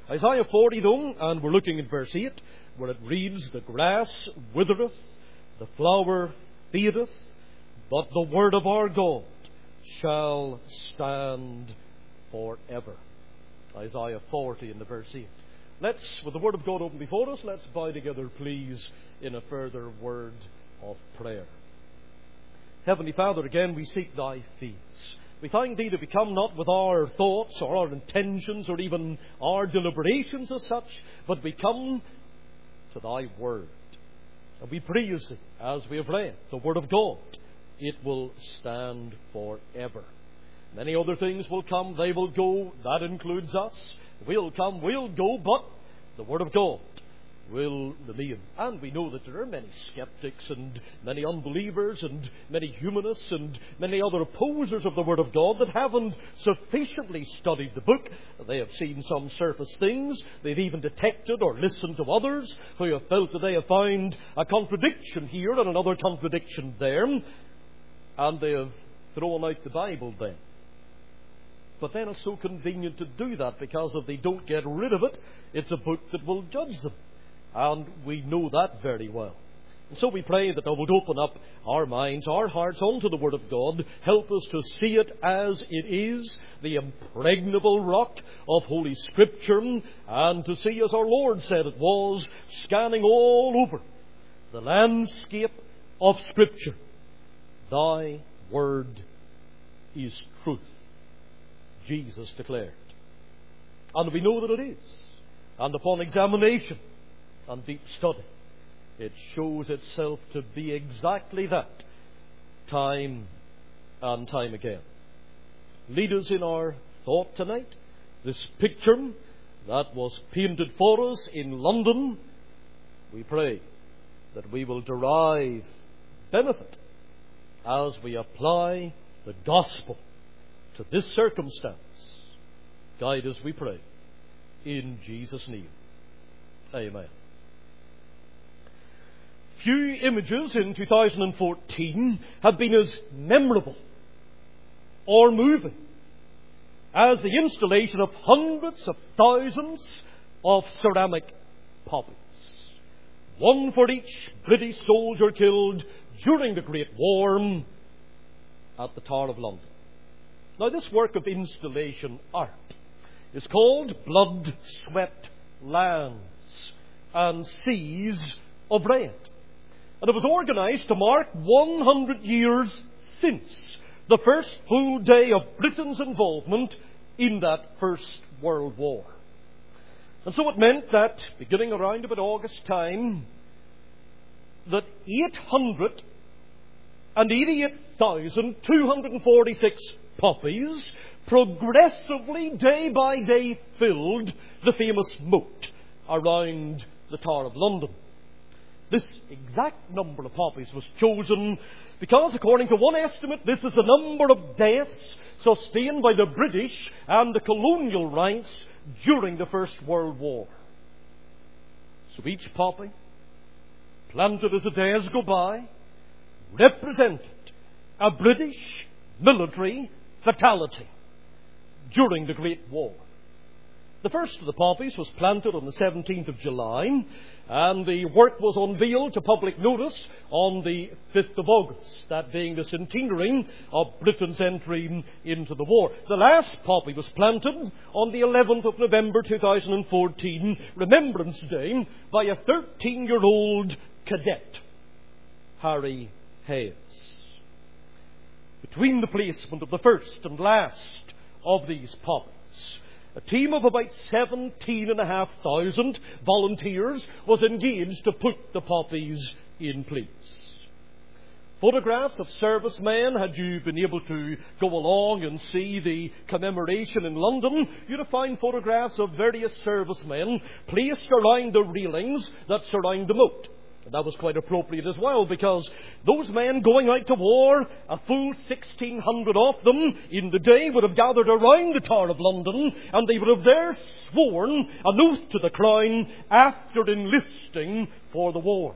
Isaiah 40 though, and we're looking at verse 8, where it reads, "The grass withereth, the flower fadeth, but the word of our God shall stand forever." Isaiah 40 in the verse 8. Let's, with the word of God open before us, let's bow together, please, in a further word of prayer. Heavenly Father, again we seek Thy face. We thank Thee that we come not with our thoughts or our intentions or even our deliberations as such, but we come to Thy Word. And we praise Thee as we have read the Word of God. It will stand forever. Many other things will come, they will go. That includes us. We'll come, we'll go, but the Word of God will remain. And we know that there are many skeptics and many unbelievers and many humanists and many other opposers of the Word of God that haven't sufficiently studied the book. They have seen some surface things. They've even detected or listened to others who have felt that they have found a contradiction here and another contradiction there. And they have thrown out the Bible then. But then it's so convenient to do that because if they don't get rid of it, it's a book that will judge them. And we know that very well. And so we pray that Thou would open up our minds, our hearts unto the Word of God. Help us to see it as it is, the impregnable rock of Holy Scripture, and to see, as our Lord said it was, scanning all over the landscape of Scripture, Thy Word is truth, Jesus declared. And we know that it is. And upon examination and deep study, it shows itself to be exactly that, time and time again. Lead us in our thought tonight. This picture that was painted for us in London, we pray that we will derive benefit as we apply the gospel to this circumstance. Guide us, we pray, in Jesus' name. Amen. Few images in 2014 have been as memorable or moving as the installation of hundreds of thousands of ceramic poppies, one for each British soldier killed during the Great War at the Tower of London. Now, this work of installation art is called Blood, Sweat, Lands and Seas of Red. And it was organised to mark 100 years since the first full day of Britain's involvement in that First World War. And so it meant that, beginning around about August time, that 888,246 poppies progressively, day by day, filled the famous moat around the Tower of London. This exact number of poppies was chosen because, according to one estimate, this is the number of deaths sustained by the British and the colonial ranks during the First World War. So each poppy, planted as the days go by, represented a British military fatality during the Great War. The first of the poppies was planted on the 17th of July, and the work was unveiled to public notice on the 5th of August, that being the centenary of Britain's entry into the war. The last poppy was planted on the 11th of November 2014, Remembrance Day, by a 13-year-old cadet, Harry Hayes. Between the placement of the first and last of these poppies, a team of about 17,500 volunteers was engaged to put the poppies in place. Photographs of servicemen, had you been able to go along and see the commemoration in London, you'd have found photographs of various servicemen placed around the railings that surround the moat. And that was quite appropriate as well, because those men going out to war, a full 1,600 of them in the day, would have gathered around the Tower of London, and they would have there sworn an oath to the Crown after enlisting for the war.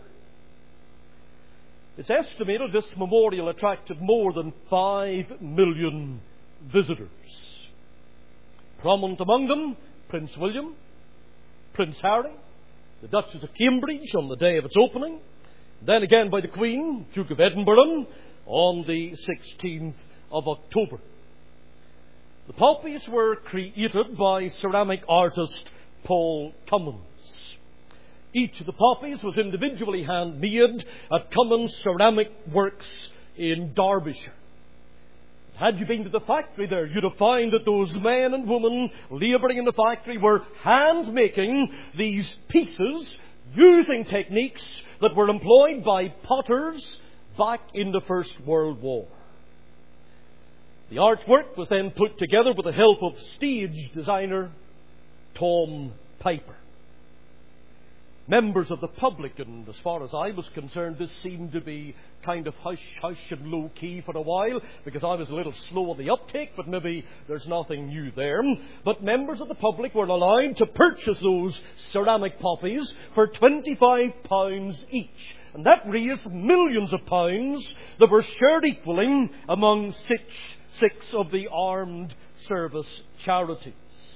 It's estimated this memorial attracted more than 5 million visitors. Prominent among them, Prince William, Prince Harry, the Duchess of Cambridge on the day of its opening, then again by the Queen, Duke of Edinburgh, on the 16th of October. The poppies were created by ceramic artist Paul Cummins. Each of the poppies was individually handmade at Cummins Ceramic Works in Derbyshire. Had you been to the factory there, you'd have found that those men and women labouring in the factory were hand-making these pieces using techniques that were employed by potters back in the First World War. The artwork was then put together with the help of stage designer Tom Piper. Members of the public, and as far as I was concerned, this seemed to be kind of hush-hush and low-key for a while, because I was a little slow on the uptake, but maybe there's nothing new there. But members of the public were allowed to purchase those ceramic poppies for £25 each. And that raised millions of pounds that were shared equally among six of the armed service charities.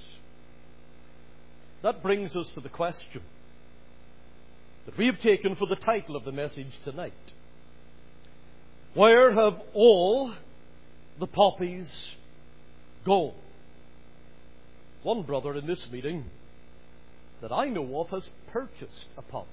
That brings us to the question that we have taken for the title of the message tonight. Where have all the poppies gone? One brother in this meeting that I know of has purchased a poppy.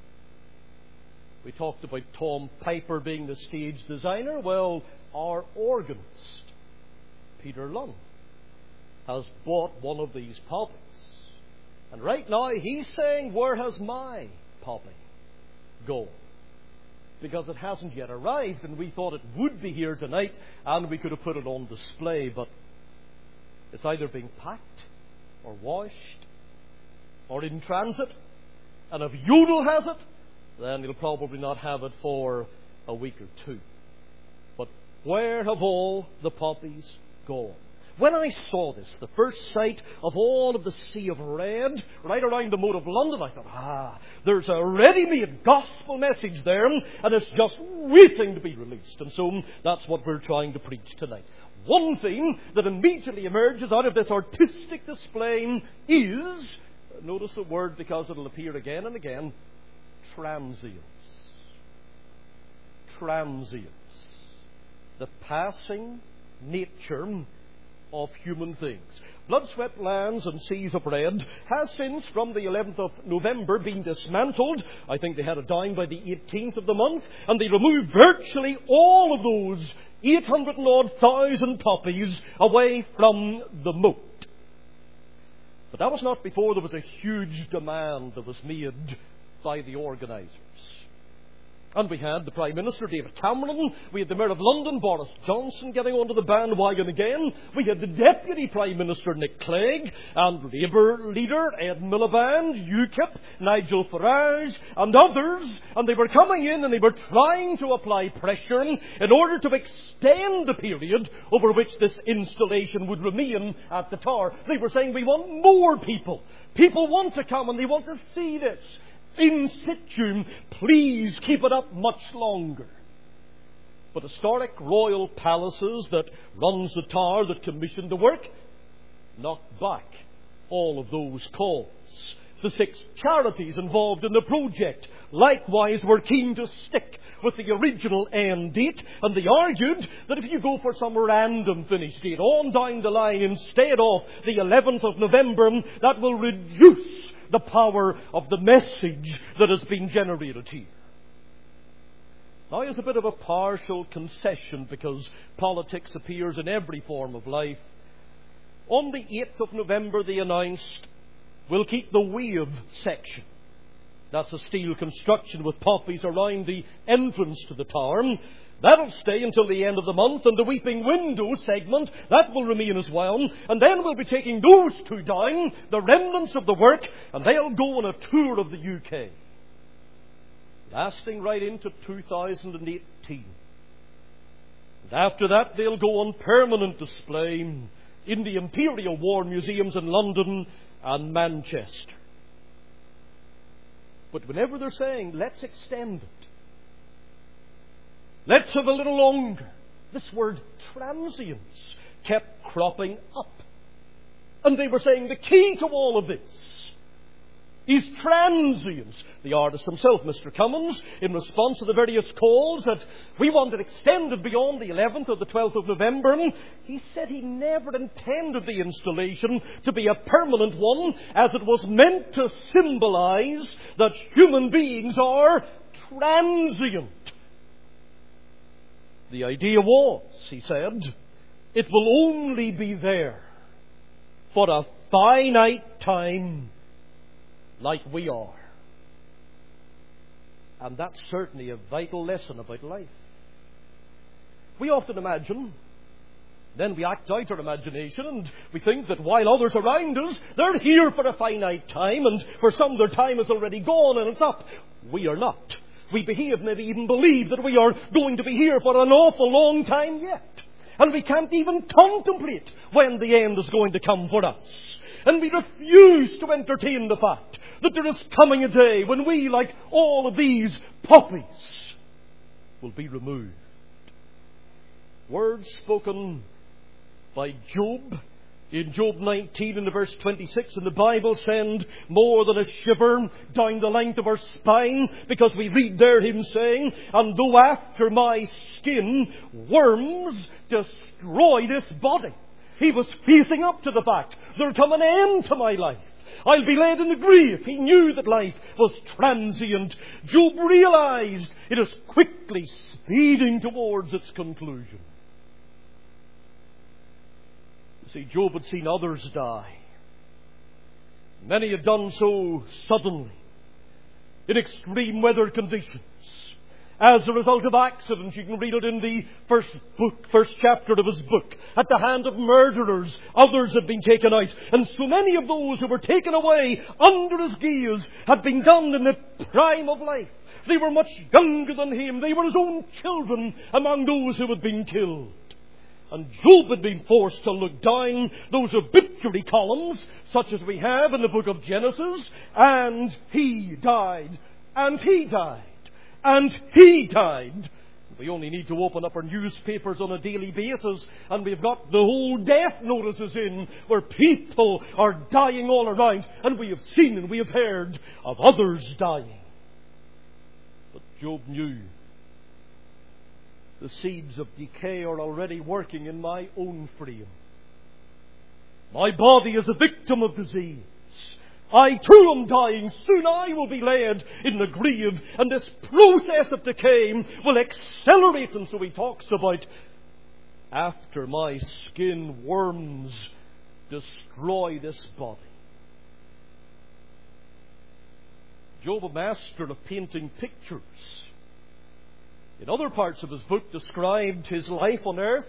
We talked about Tom Piper being the stage designer. Well, our organist, Peter Lunn, has bought one of these poppies. And right now he's saying, where has my poppy gone? Because it hasn't yet arrived, and we thought it would be here tonight and we could have put it on display, but it's either being packed or washed or in transit. And if Yodel has it, then he'll probably not have it for a week or two. But where have all the poppies gone? When I saw this, the first sight of all of the sea of red right around the Moat of London, I thought, there's a ready-made gospel message there, and it's just waiting to be released. And so that's what we're trying to preach tonight. One thing that immediately emerges out of this artistic display is, notice the word because it'll appear again and again, transience. Transience. The passing nature of human things. Blood-sweat lands and seas of red has since, from the 11th of November, been dismantled. I think they had it down by the 18th of the month, and they removed virtually all of those 800,000 poppies away from the moat. But that was not before there was a huge demand that was made by the organisers. And we had the Prime Minister, David Cameron. We had the Mayor of London, Boris Johnson, getting onto the bandwagon again. We had the Deputy Prime Minister, Nick Clegg, and Labour leader, Ed Miliband, UKIP, Nigel Farage, and others. And they were coming in and they were trying to apply pressure in order to extend the period over which this installation would remain at the Tower. They were saying, we want more people. People want to come and they want to see this. In situ, please keep it up much longer. But historic royal palaces that runs the Tower that commissioned the work knocked back all of those calls. The 6 charities involved in the project likewise were keen to stick with the original end date, and they argued that if you go for some random finish date on down the line instead of the 11th of November, that will reduce the power of the message that has been generated here. Now, it's a bit of a partial concession because politics appears in every form of life. On the 8th of November, they announced, we'll keep the wave section. That's a steel construction with poppies around the entrance to the Tower. That'll stay until the end of the month, and the Weeping Window segment, that will remain as well. And then we'll be taking those 2 down, the remnants of the work, and they'll go on a tour of the UK, lasting right into 2018. And after that, they'll go on permanent display in the Imperial War Museums in London and Manchester. But whenever they're saying, let's extend it, let's have a little longer, this word transience kept cropping up. And they were saying the key to all of this He's transient. The artist himself, Mr. Cummins, in response to the various calls that we wanted extended beyond the 11th or the 12th of November, he said he never intended the installation to be a permanent one, as it was meant to symbolize that human beings are transient. The idea was, he said, it will only be there for a finite time like we are. And that's certainly a vital lesson about life. We often imagine, then we act out our imagination, and we think that while others around us, they're here for a finite time, and for some their time is already gone and it's up. We are not. We behave, maybe even believe, that we are going to be here for an awful long time yet. And we can't even contemplate when the end is going to come for us. And we refuse to entertain the fact that there is coming a day when we, like all of these poppies, will be removed. Words spoken by Job in Job 19 and verse 26 in the Bible send more than a shiver down the length of our spine, because we read there him saying, "And though after my skin worms destroy this body," he was facing up to the fact, there'll come an end to my life. I'll be laid in the grave. He knew that life was transient. Job realized it is quickly speeding towards its conclusion. You see, Job had seen others die. Many had done so suddenly, in extreme weather conditions, as a result of accidents. You can read it in the first chapter of his book. At the hand of murderers, others had been taken out. And so many of those who were taken away under his gaze had been done in the prime of life. They were much younger than him. They were his own children among those who had been killed. And Job had been forced to look down those obituary columns, such as we have in the book of Genesis, and he died, and he died, and he died. We only need to open up our newspapers on a daily basis, and we've got the whole death notices in, where people are dying all around, and we have seen and we have heard of others dying. But Job knew the seeds of decay are already working in my own frame. My body is a victim of disease. I too am dying. Soon I will be laid in the grave, and this process of decay will accelerate. And so he talks about, after my skin worms destroy this body. Job, a master of painting pictures, in other parts of his book described his life on earth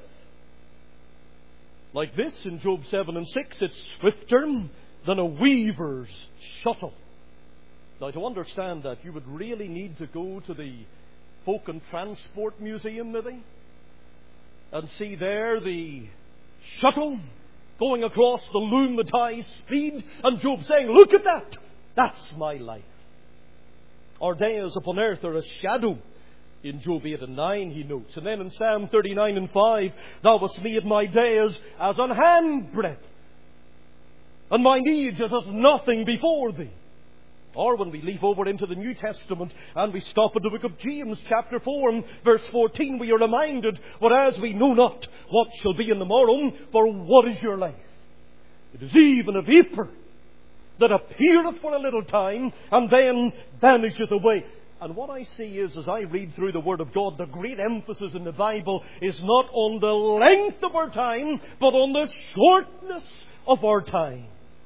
like this in Job 7 and 6. It's swifter than a weaver's shuttle. Now, to understand that, you would really need to go to the Folk and Transport Museum, maybe, and see there the shuttle going across the loom at high speed, and Job saying, "Look at that! That's my life." Our days upon earth are a shadow. In Job 8 and 9 he notes. And then in Psalm 39 and 5, "Thou hast made my days as an handbreadth, and mine age is as nothing before thee." Or when we leap over into the New Testament and we stop at the book of James chapter 4 and verse 14, we are reminded, "Whereas we know not what shall be in the morrow, for what is your life? It is even a vapour that appeareth for a little time, and then vanisheth away." And what I see is, as I read through the Word of God, the great emphasis in the Bible is not on the length of our time, but on the shortness of our time.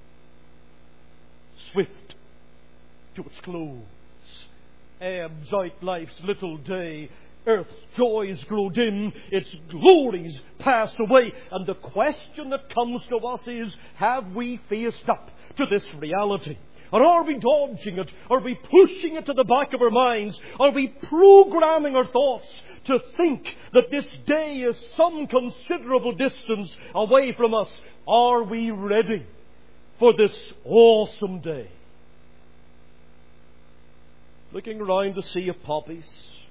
Swift to its close, ebbs out life's little day. Earth's joys grow dim, its glories pass away. And the question that comes to us is, have we faced up to this reality? Or are we dodging it? Are we pushing it to the back of our minds? Are we programming our thoughts to think that this day is some considerable distance away from us? Are we ready for this awesome day? Looking around the sea of poppies,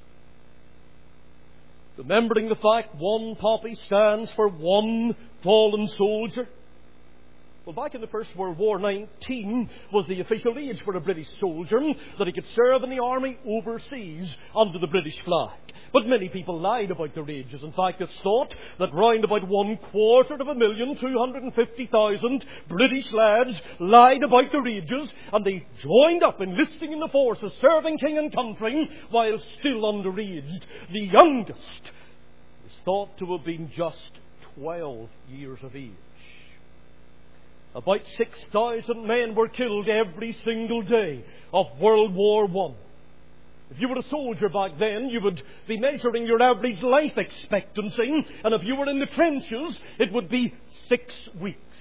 remembering the fact one poppy stands for one fallen soldier, Well, back in the First World War, 19 was the official age for a British soldier that he could serve in the army overseas under the British flag. But many people lied about their ages. In fact, it's thought that round about 250,250,000 British lads lied about their ages, and they joined up enlisting in the forces, serving king and country, while still underaged. The youngest is thought to have been just 12 years of age. About 6,000 men were killed every single day of World War I. If you were a soldier back then, you would be measuring your average life expectancy, and if you were in the trenches, it would be 6 weeks.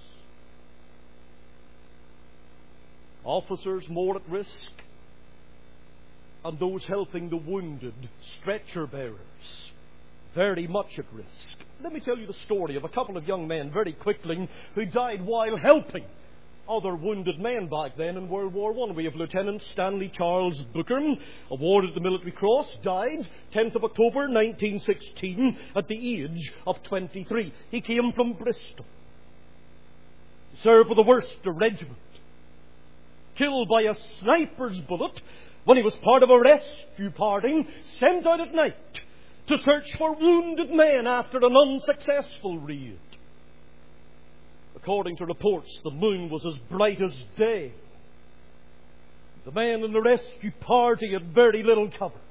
Officers more at risk, and those helping the wounded, stretcher bearers, very much at risk. Let me tell you the story of a couple of young men very quickly who died while helping other wounded men back then in World War I. We have Lieutenant Stanley Charles Booker, awarded the Military Cross, died 10th of October 1916 at the age of 23. He came from Bristol. He served with the Worcester Regiment. Killed by a sniper's bullet when he was part of a rescue party sent out at night to search for wounded men after an unsuccessful raid. According to reports, the moon was as bright as day. The men in the rescue party had very little cover.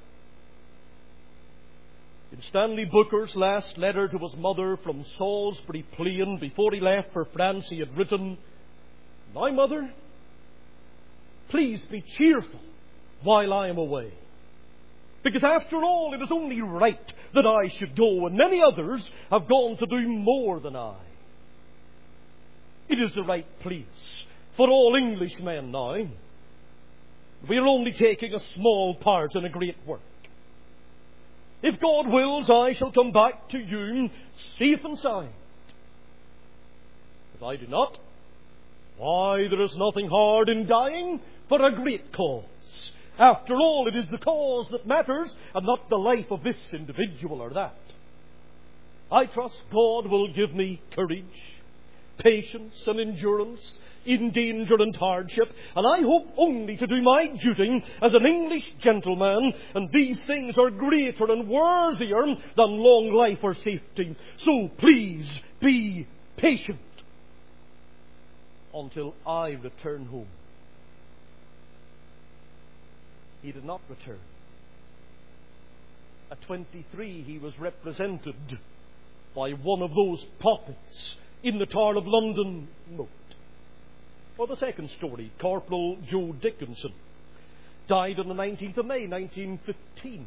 In Stanley Booker's last letter to his mother from Salisbury Plain before he left for France, he had written, "My mother, please be cheerful while I am away. Because after all, it is only right that I should go, and many others have gone to do more than I. It is the right place for all Englishmen now. We are only taking a small part in a great work. If God wills, I shall come back to you safe and sound. If I do not, why, there is nothing hard in dying for a great cause. After all, it is the cause that matters, and not the life of this individual or that. I trust God will give me courage, patience and endurance in danger and hardship, and I hope only to do my duty as an English gentleman, and these things are greater and worthier than long life or safety. So please be patient until I return home." He did not return. At 23, he was represented by one of those puppets in the Tower of London moat. Or the second story, Corporal Joe Dickinson died on the 19th of May, 1915.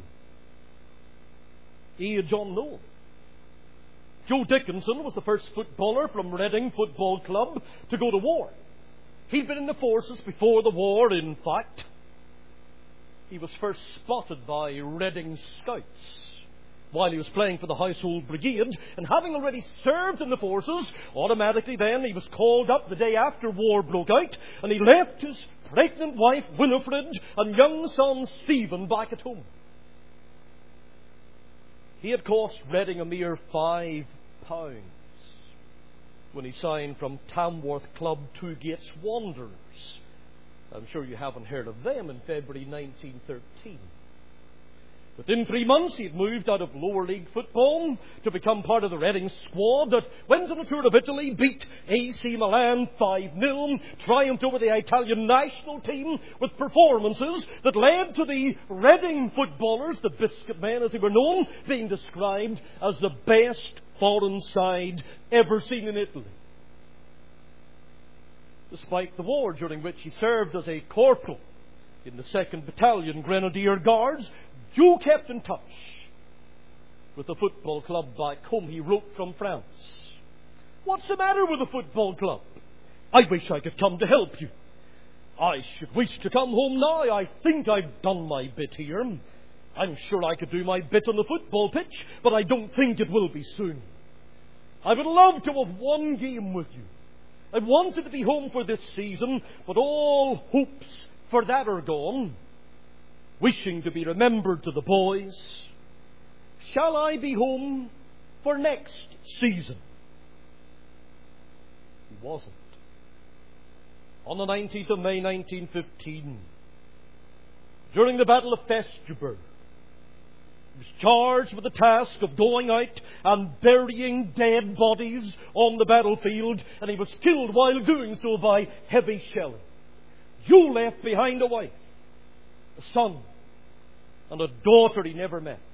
Age unknown. Joe Dickinson was the first footballer from Reading Football Club to go to war. He'd been in the forces before the war, in fact. He was first spotted by Reading Scouts while he was playing for the Household Brigade, and having already served in the forces, automatically then he was called up the day after war broke out, and he left his pregnant wife Winifred and young son Stephen back at home. He had cost Reading a mere £5 when he signed from Tamworth Club Two Gates Wanderers. I'm sure you haven't heard of them, in February 1913. Within 3 months, he had moved out of lower league football to become part of the Reading squad that went on a tour of Italy, beat AC Milan 5-0, triumphed over the Italian national team with performances that led to the Reading footballers, the Biscuit Men as they were known, being described as the best foreign side ever seen in Italy. Despite the war, during which he served as a corporal in the 2nd Battalion Grenadier Guards, Joe kept in touch with the football club back home. He wrote from France, "What's the matter with the football club? I wish I could come to help you. I should wish to come home now. I think I've done my bit here. I'm sure I could do my bit on the football pitch, but I don't think it will be soon. I would love to have one game with you. I wanted to be home for this season, but all hopes for that are gone. Wishing to be remembered to the boys. Shall I be home for next season?" He wasn't. on the 19th of May 1915, during the Battle of Festubert, he was charged with the task of going out and burying dead bodies on the battlefield, and he was killed while doing so by heavy shelling. Joe left behind a wife, a son, and a daughter he never met.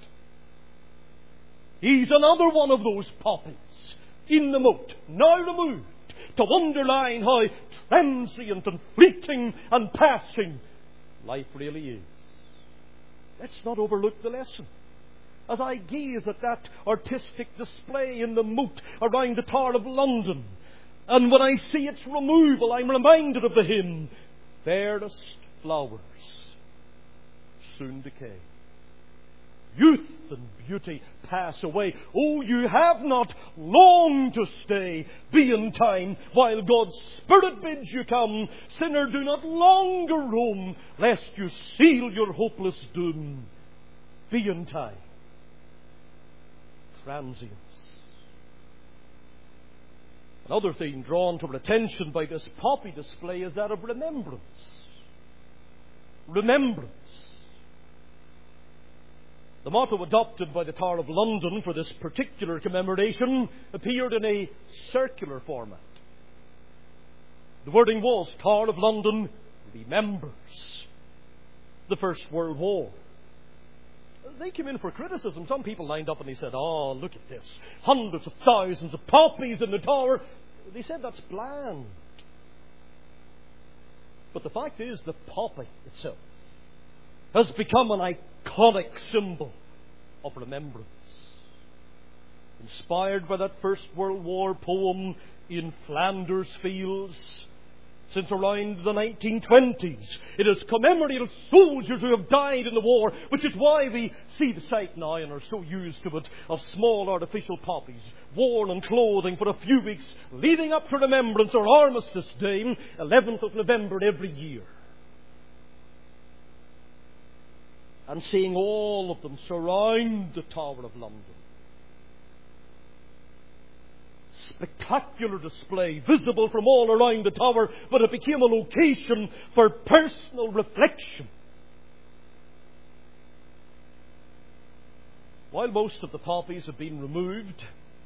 He's another one of those poppies in the moat, now removed, to underline how transient and fleeting and passing life really is. Let's not overlook the lesson. As I gaze at that artistic display in the moat around the Tower of London, and when I see its removal, I'm reminded of the hymn, "Fairest flowers soon decay. Youth and beauty pass away. Oh, you have not long to stay. Be in time while God's Spirit bids you come. Sinner, do not longer roam, lest you seal your hopeless doom. Be in time." Transience. Another theme drawn to our attention by this poppy display is that of remembrance. Remembrance. The motto adopted by the Tower of London for this particular commemoration appeared in a circular format. The wording was, "Tower of London remembers the First World War." They came in for criticism. Some people lined up and they said, "Oh, look at this. Hundreds of thousands of poppies in the tower." They said that's bland. But the fact is, the poppy itself has become an iconic symbol of remembrance. Inspired by that First World War poem, "In Flanders Fields," since around the 1920s, it has commemorated soldiers who have died in the war, which is why we see the sight now and are so used to it of small artificial poppies worn on clothing for a few weeks leading up to Remembrance or Armistice Day, 11th of November every year. And seeing all of them surround the Tower of London. Spectacular display, visible from all around the tower, but it became a location for personal reflection. While most of the poppies have been removed,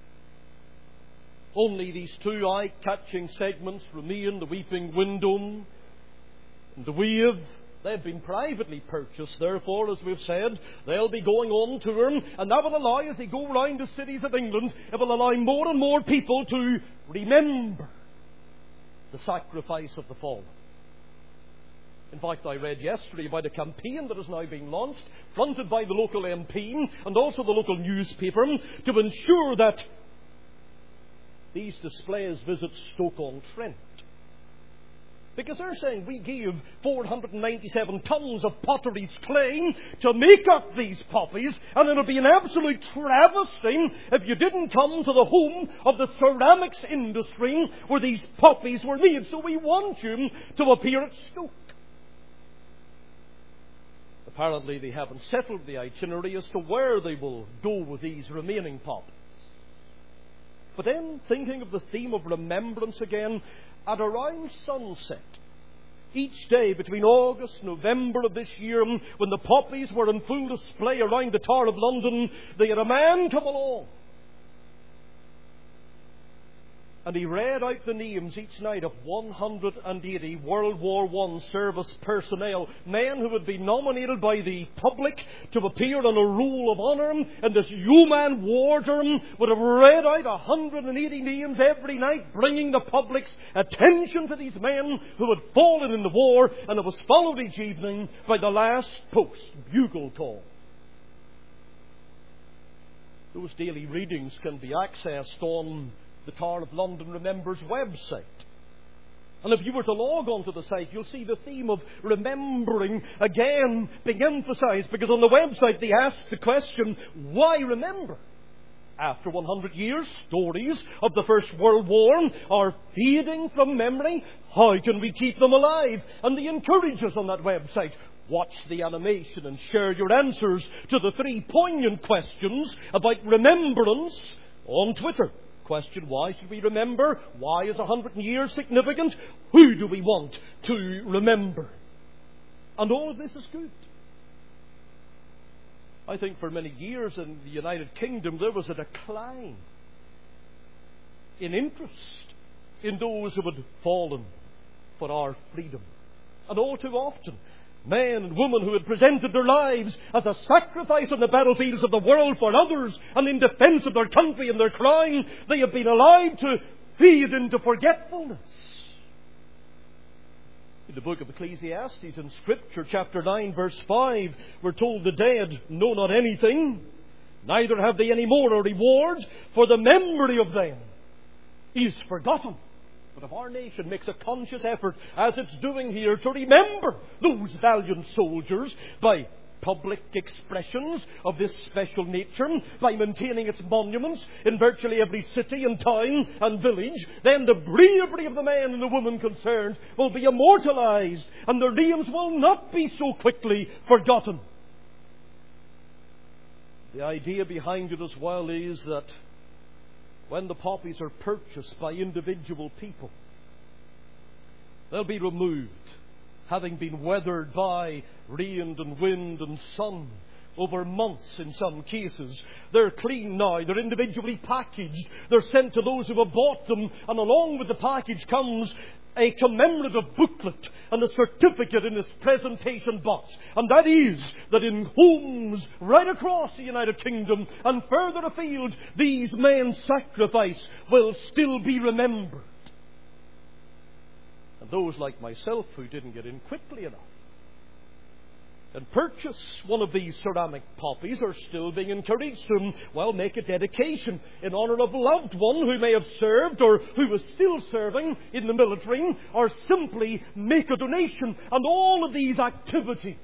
only these two eye-catching segments remain, the Weeping Window and the Wave. They've been privately purchased, therefore, as we've said, they'll be going on tour, and that will allow, as they go round the cities of England, it will allow more and more people to remember the sacrifice of the fallen. In fact, I read yesterday about a campaign that is now being launched, fronted by the local MP and also the local newspaper, to ensure that these displays visit Stoke-on-Trent. Because they're saying we gave 497 tons of potteries clay to make up these poppies, and it'll be an absolute travesty if you didn't come to the home of the ceramics industry where these poppies were made. So we want you to appear at Stoke. Apparently they haven't settled the itinerary as to where they will go with these remaining poppies. But then, thinking of the theme of remembrance again, at around sunset, each day between August and November of this year, when the poppies were in full display around the Tower of London, they had a man come along. And he read out the names each night of 180 World War I service personnel, men who would be nominated by the public to appear on a roll of honour, and this yeoman warder would have read out 180 names every night, bringing the public's attention to these men who had fallen in the war, and it was followed each evening by the last post bugle call. Those daily readings can be accessed on the Tower of London Remembers website. And if you were to log on to the site, you'll see the theme of remembering again being emphasized, because on the website they ask the question, why remember? After 100 years, stories of the First World War are fading from memory. How can we keep them alive? And they encourage us on that website. Watch the animation and share your answers to the 3 poignant questions about remembrance on Twitter. Question, why should we remember? Why is 100 years significant? Who do we want to remember? And all of this is good. I think for many years in the United Kingdom there was a decline in interest in those who had fallen for our freedom. And all too often, men and women who had presented their lives as a sacrifice on the battlefields of the world for others and in defense of their country and their crown, they have been allowed to fade into forgetfulness. In the book of Ecclesiastes, in Scripture, chapter 9, verse 5, we're told the dead know not anything, neither have they any more a reward, for the memory of them is forgotten. But if our nation makes a conscious effort, as it's doing here, to remember those valiant soldiers by public expressions of this special nature, by maintaining its monuments in virtually every city and town and village, then the bravery of the man and the woman concerned will be immortalized, and their names will not be so quickly forgotten. The idea behind it as well is that when the poppies are purchased by individual people, they'll be removed, having been weathered by rain and wind and sun over months in some cases. They're clean now, they're individually packaged, they're sent to those who have bought them, and along with the package comes a commemorative booklet and a certificate in its presentation box. And that is that in homes right across the United Kingdom and further afield, these men's sacrifice will still be remembered. And those like myself who didn't get in quickly enough and purchase one of these ceramic poppies are still being encouraged to, make a dedication in honour of a loved one who may have served or who is still serving in the military, or simply make a donation. And all of these activities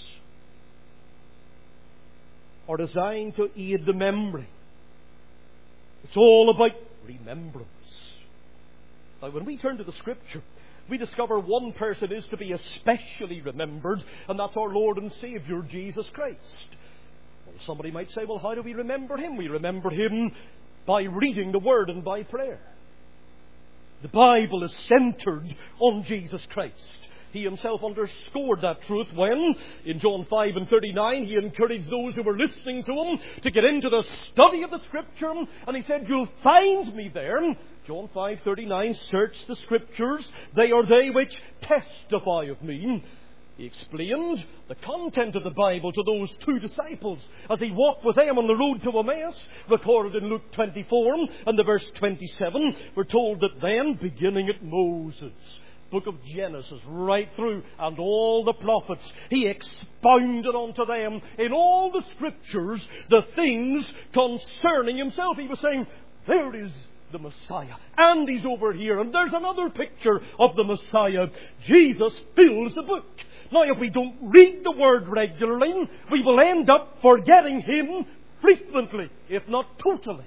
are designed to aid the memory. It's all about remembrance. Now, when we turn to the Scripture, we discover one person is to be especially remembered, and that's our Lord and Saviour, Jesus Christ. Well, somebody might say, well, how do we remember Him? We remember Him by reading the Word and by prayer. The Bible is centred on Jesus Christ. He Himself underscored that truth when, in John 5 and 39, He encouraged those who were listening to Him to get into the study of the Scripture, and He said, you'll find me there. John 5:39, search the Scriptures, they are they which testify of me. He explained the content of the Bible to those two disciples as He walked with them on the road to Emmaus, recorded in Luke 24 and the verse 27. We're told that then, beginning at Moses, book of Genesis, right through, and all the prophets, He expounded unto them in all the Scriptures the things concerning Himself. He was saying, there is the Messiah, and He's over here, and there's another picture of the Messiah. Jesus fills the book. Now, if we don't read the Word regularly, we will end up forgetting Him frequently, if not totally.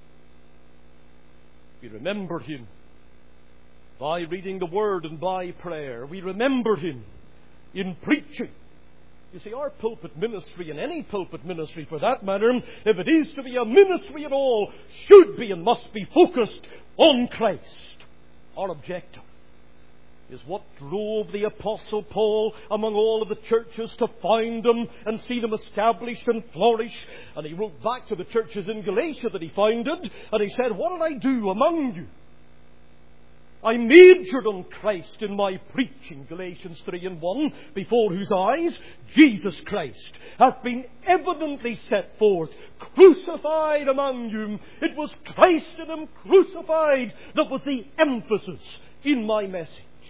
We remember Him by reading the Word and by prayer. We remember Him in preaching. You see, our pulpit ministry, and any pulpit ministry for that matter, if it is to be a ministry at all, should be and must be focused on Christ. Our objective is what drove the Apostle Paul among all of the churches to found them and see them established and flourish. And he wrote back to the churches in Galatia that he founded, and he said, what did I do among you? I majored on Christ in my preaching, Galatians 3 and 1, before whose eyes Jesus Christ hath been evidently set forth, crucified among you. It was Christ in Him crucified that was the emphasis in my message.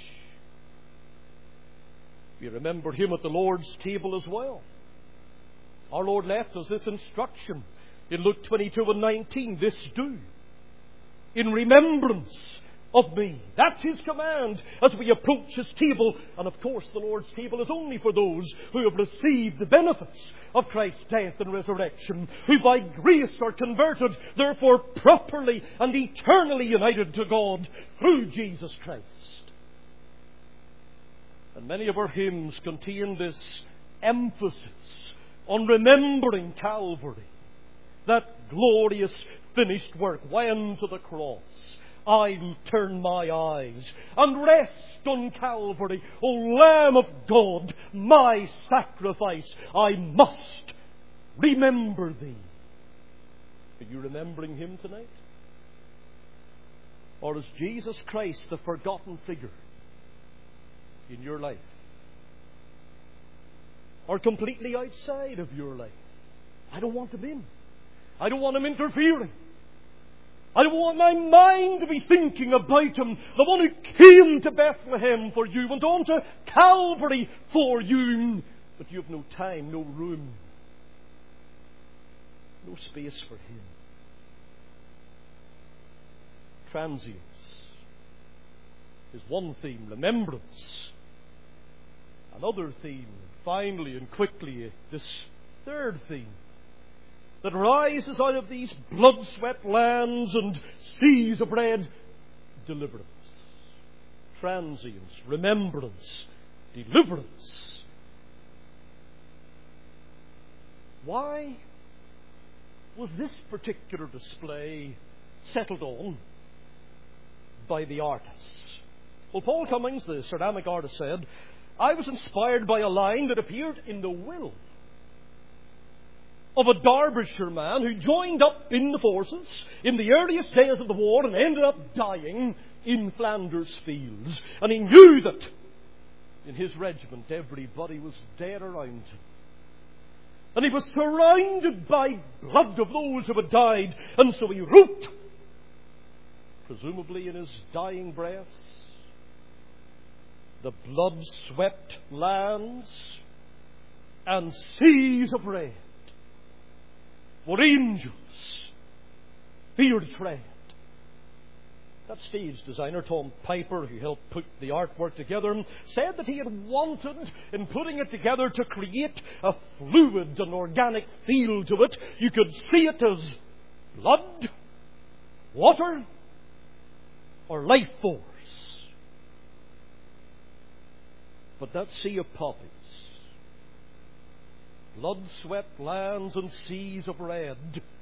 We remember Him at the Lord's table as well. Our Lord left us this instruction in Luke 22 and 19, this do in remembrance of me. That's His command as we approach His table. And of course the Lord's table is only for those who have received the benefits of Christ's death and resurrection, who by grace are converted, therefore properly and eternally united to God through Jesus Christ. And many of our hymns contain this emphasis on remembering Calvary, that glorious finished work, when to the cross I'll turn my eyes and rest on Calvary. O Lamb of God, my sacrifice, I must remember thee. Are you remembering him tonight? Or is Jesus Christ the forgotten figure in your life? Or completely outside of your life? I don't want him in. I don't want him interfering. I don't want my mind to be thinking about him, the one who came to Bethlehem for you, went on to Calvary for you, but you have no time, no room, no space for him. Transience is one theme, remembrance another theme, finally and quickly this third theme that rises out of these blood-sweat lands and seas of red: deliverance. Transience, remembrance, deliverance. Why was this particular display settled on by the artists? Well, Paul Cummings, the ceramic artist, said, "I was inspired by a line that appeared in the will of a Derbyshire man who joined up in the forces in the earliest days of the war and ended up dying in Flanders fields. And he knew that in his regiment everybody was dead around him. And he was surrounded by blood of those who had died. And so he wrote, presumably in his dying breath, the blood-swept lands and seas of red were angels feared tread." That stage designer, Tom Piper, who helped put the artwork together, said that he had wanted, in putting it together, to create a fluid and organic feel to it. You could see it as blood, water, or life force. But that sea of poppies, blood-swept lands and seas of red,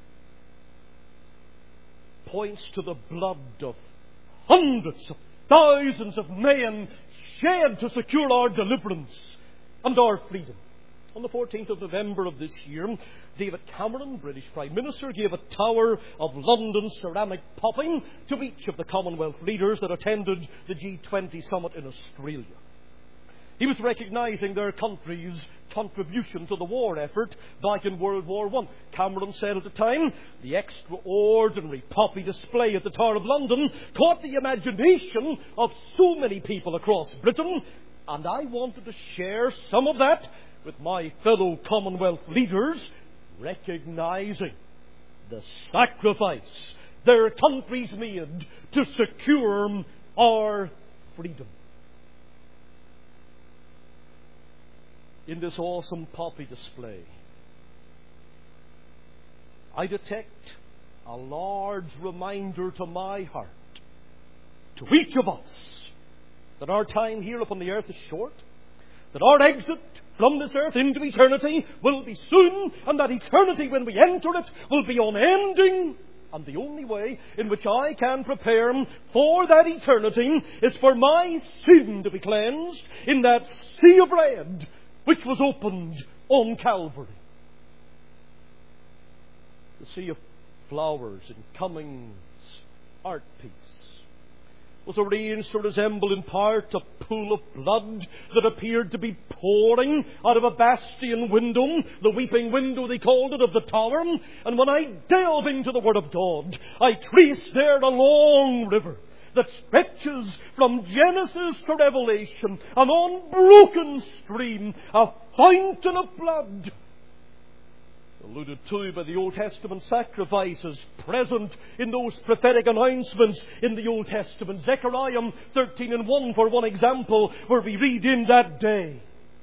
points to the blood of hundreds of thousands of men shed to secure our deliverance and our freedom. On the 14th of November of this year, David Cameron, British Prime Minister, gave a Tower of London ceramic popping to each of the Commonwealth leaders that attended the G20 summit in Australia. He was recognising their country's contribution to the war effort back in World War I. Cameron said at the time, "The extraordinary poppy display at the Tower of London caught the imagination of so many people across Britain, and I wanted to share some of that with my fellow Commonwealth leaders, recognising the sacrifice their countries made to secure our freedom." In this awesome poppy display, I detect a large reminder to my heart, to each of us, that our time here upon the earth is short, that our exit from this earth into eternity will be soon, and that eternity, when we enter it, will be unending. And the only way in which I can prepare for that eternity is for my sin to be cleansed in that sea of red which was opened on Calvary. The sea of flowers in Cummings' art piece was arranged to resemble in part a pool of blood that appeared to be pouring out of a bastion window, the weeping window they called it, of the tower. And when I delve into the Word of God, I trace there a long river that stretches from Genesis to Revelation, an unbroken stream, a fountain of blood, alluded to by the Old Testament sacrifices present in those prophetic announcements in the Old Testament. Zechariah 13:1 for one example, where we read, "In that day."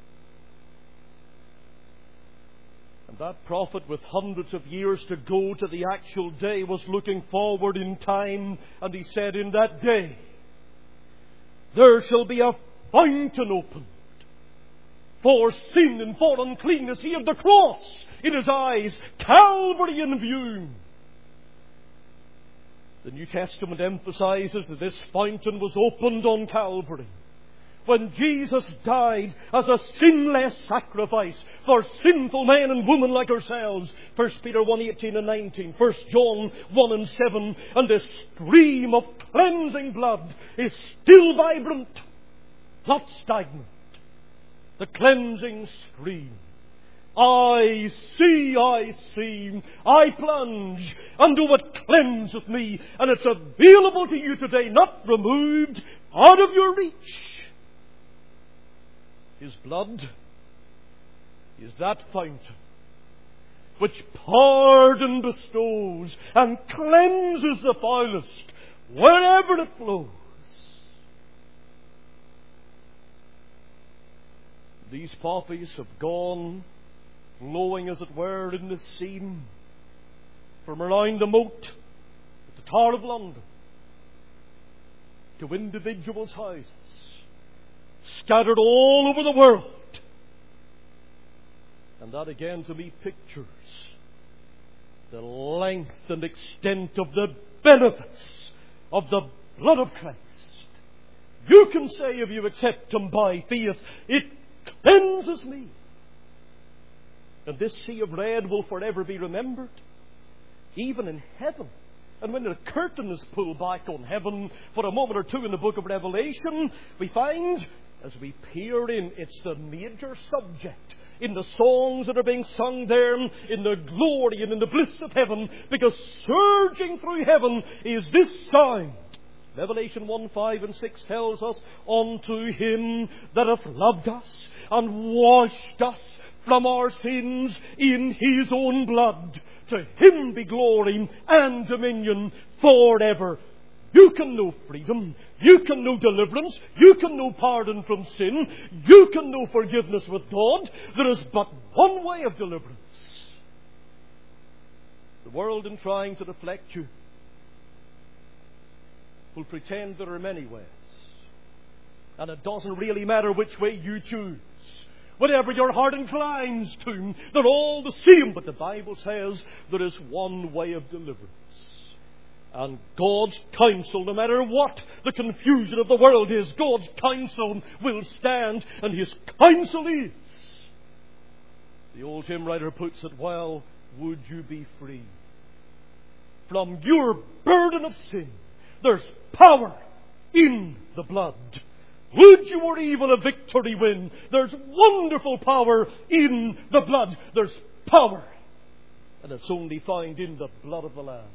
And that prophet, with hundreds of years to go to the actual day, was looking forward in time, and he said, "In that day there shall be a fountain opened for sin and for uncleanness." He had the cross in his eyes, Calvary in view. The New Testament emphasizes that this fountain was opened on Calvary, when Jesus died as a sinless sacrifice for sinful men and women like ourselves. 1 Peter 1:18 and 19, 1 John 1 and 7, and this stream of cleansing blood is still vibrant, not stagnant. The cleansing stream. I see, I plunge unto what cleanseth me, and it's available to you today, not removed, out of your reach. His blood is that fountain which pardon bestows and cleanses the foulest wherever it flows. These poppies have gone flowing, as it were, in the seam from around the moat at the Tower of London to individuals' houses, scattered all over the world. And that again to me pictures the length and extent of the benefits of the blood of Christ. You can say, if you accept Him by faith, it cleanses me. And this sea of red will forever be remembered, even in heaven. And when the curtain is pulled back on heaven for a moment or two in the book of Revelation, we find, as we peer in, it's the major subject in the songs that are being sung there, in the glory and in the bliss of heaven, because surging through heaven is this sound. Revelation 1, 5 and 6 tells us, unto Him that hath loved us and washed us from our sins in His own blood, to Him be glory and dominion forever. You can know freedom. You can know deliverance. You can know pardon from sin. You can know forgiveness with God. There is but one way of deliverance. The world, in trying to deflect you, will pretend there are many ways. And it doesn't really matter which way you choose. Whatever your heart inclines to, they're all the same. But the Bible says there is one way of deliverance. And God's counsel, no matter what the confusion of the world is, God's counsel will stand, and His counsel is. The old hymn writer puts it well, would you be free from your burden of sin? There's power in the blood. Would you or evil a victory win? There's wonderful power in the blood. There's power. And it's only found in the blood of the Lamb.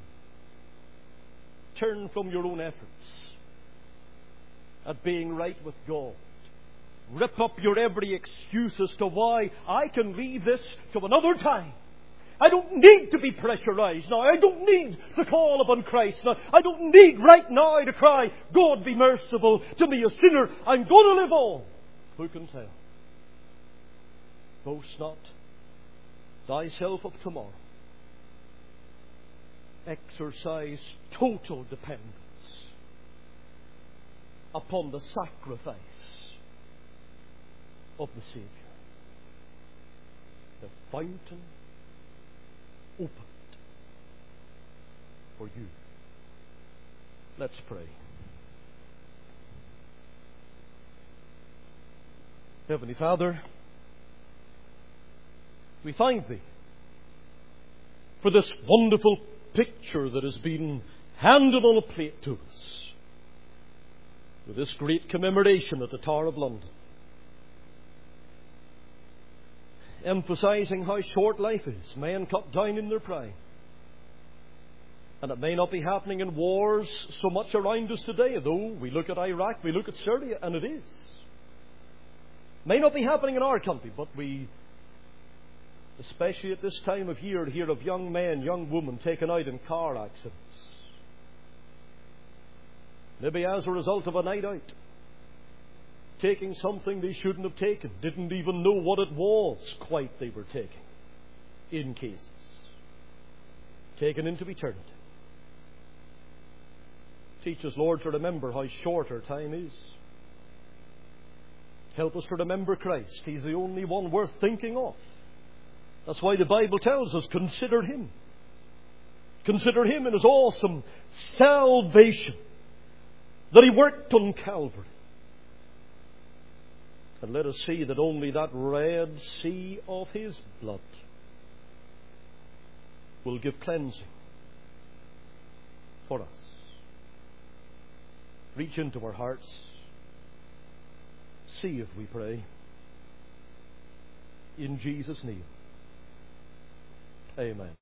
Turn from your own efforts at being right with God. Rip up your every excuse as to why I can leave this to another time. I don't need to be pressurized now. I don't need to call upon Christ now. I don't need right now to cry, God be merciful to me, a sinner. I'm going to live on. Who can tell? Boast not thyself of tomorrow. Exercise total dependence upon the sacrifice of the Saviour. The fountain opened for you. Let's pray. Heavenly Father, we thank Thee for this wonderful picture that has been handed on a plate to us with this great commemoration at the Tower of London, emphasizing how short life is. Men cut down in their prime. And it may not be happening in wars so much around us today, though we look at Iraq, we look at Syria, and it is. May not be happening in our country, but we, especially at this time of year, hear of young men, young women taken out in car accidents. Maybe as a result of a night out, taking something they shouldn't have taken, didn't even know what it was quite they were taking, in cases. Taken into eternity. Teach us, Lord, to remember how short our time is. Help us to remember Christ. He's the only one worth thinking of. That's why the Bible tells us, consider Him. Consider Him in His awesome salvation that He worked on Calvary. And let us see that only that Red Sea of His blood will give cleansing for us. Reach into our hearts. See if we pray. In Jesus' name. Amen.